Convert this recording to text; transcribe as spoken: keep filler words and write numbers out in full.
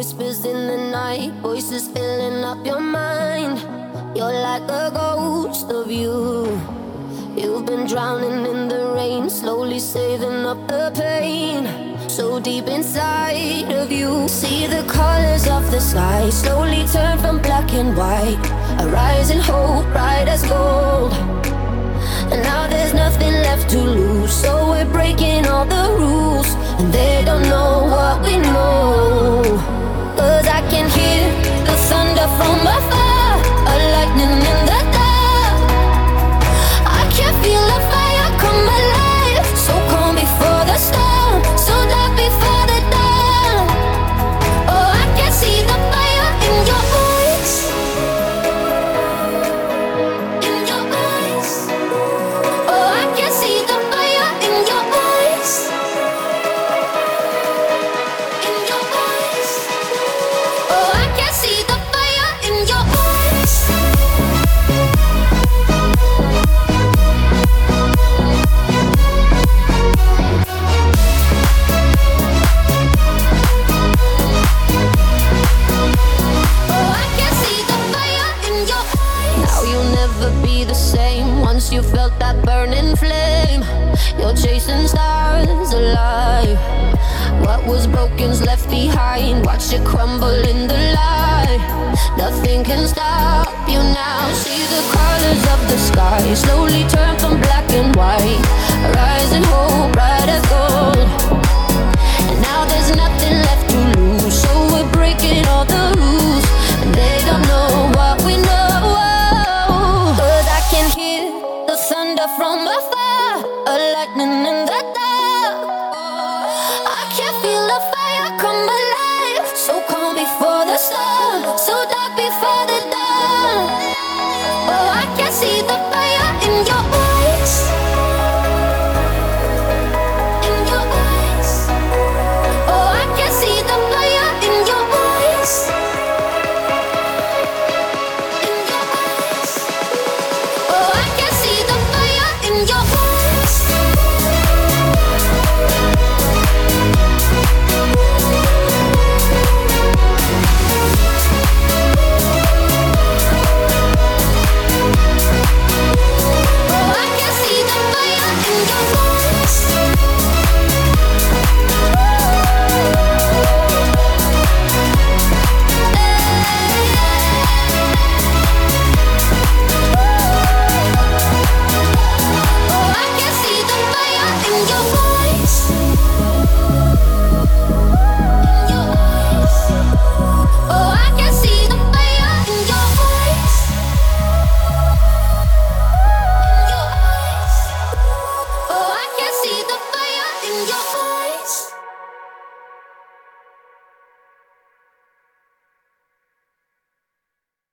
whispers in the night, voices filling up your mind. You're like a ghost of you. You've been drowning in the rain, slowly saving up the pain. So deep inside of you, see the colors of the sky slowly turn from black and white. A rising hope, bright as gold. And now there's nothing left to lose, so we're breaking all the rules. And they don't know what we know, 'cause I can hear the thunder from afar, a lightning in the dark. I can feel the fire come alive, so calm before the storm, so dark before the dawn. Oh, I can see the fire in your eyes, in your eyes. Oh, I can see the fire in your eyes, in your eyes. Oh, I can see the fire in your eyes. Oh, I can see the fire in your eyes. Now you'll never be the same. Once you felt that burning flame, you're chasing stars alive. What was broken's left behind. Watch it crumble in the light. Nothing can stop you now. See the colors of the sky slowly turn from black and white. Rising hope, bright as gold.